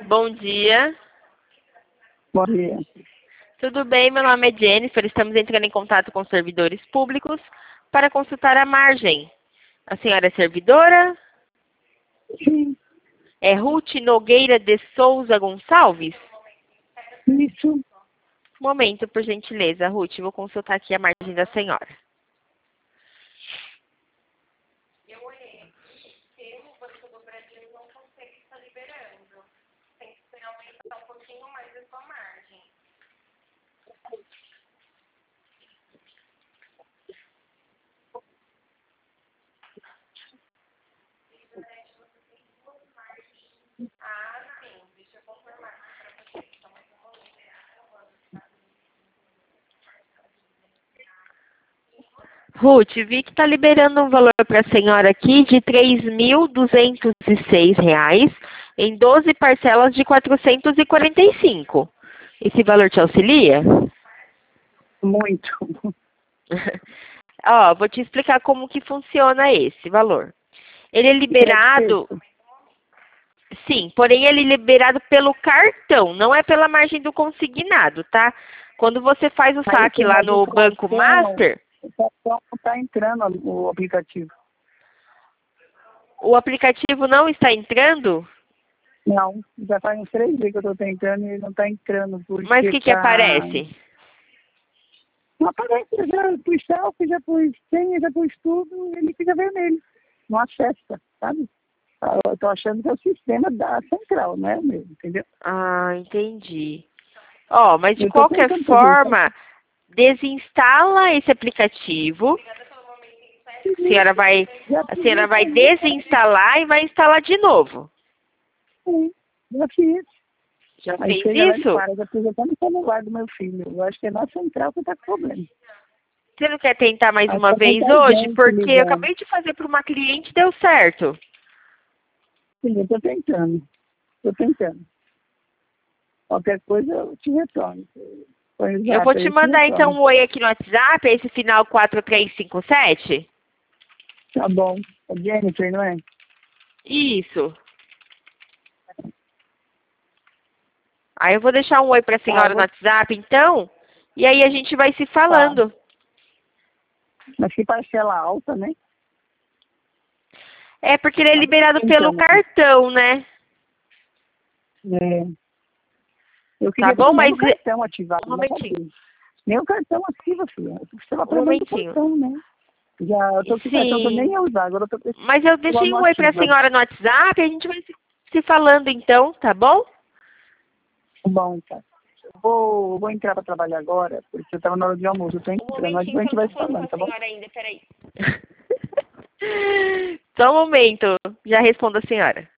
Bom dia. Bom dia. Tudo bem? Meu nome é Jennifer. Estamos entrando em contato com servidores públicos para consultar a margem. A senhora é servidora? Sim, É Ruth Nogueira de Souza Gonçalves? isso. Momento, por gentileza, Ruth. Vou consultar aqui a margem da senhora. Ruth, vi que está liberando um valor para a senhora aqui de R$ 3.206 em 12 parcelas de 445. Esse valor te auxilia? Muito. Ó, vou te explicar como que funciona esse valor. Ele é liberado, sim, porém ele é liberado pelo cartão, não é pela margem do consignado, tá? Quando você faz o saque lá no Banco Master, O cartão não está entrando o aplicativo. o aplicativo não está entrando, Não, já faz uns 3 dias que eu estou tentando e ele não está entrando. Porque mas o que aparece? Não aparece, eu já pus selfie, já pus senha, já pus tudo, ele fica vermelho. Não acessa, sabe? Eu estou achando que é o sistema da central, não é o mesmo, entendeu? Ah, entendi. Ó, mas de Eu tô qualquer tentando fazer forma, desinstala esse aplicativo. A senhora vai desinstalar e vai instalar de novo. Sim, já fiz. Já Aí fez chega lá e isso? para, já pus até no celular do meu filho. Eu acho que é na central que está com problema. Você não quer tentar mais Acho uma que vez muita hoje? gente Porque eu ligando. acabei de fazer para uma cliente e deu certo. Sim, eu estou tentando. Estou tentando. Qualquer coisa eu te retorno. Eu vou te mandar então um oi aqui no WhatsApp, esse final 4357. Tá bom. É Jennifer, não é? Isso. Aí eu vou deixar um oi para a senhora no WhatsApp, então, e aí a gente vai se falando. Mas que parcela alta, né? É porque ele é liberado pelo cartão, né? É. Eu Tá queria bom, também mas... o cartão ativado. Um momentinho. Nem o cartão ativa, filha. Eu precisava Um através do momentinho. cartão, né? Já, eu tô com o cartão que eu nem Sim. ia usar. Agora eu tô precisando. Mas eu deixei um oi para a senhora no WhatsApp e a gente vai se falando então, tá bom? Bom, tá. Vou entrar para trabalhar agora, porque eu estava na hora de almoço. Eu tô entrando, mas depois a gente vai se falando, tá bom? Ainda, peraí. Só um momento, já respondo a senhora.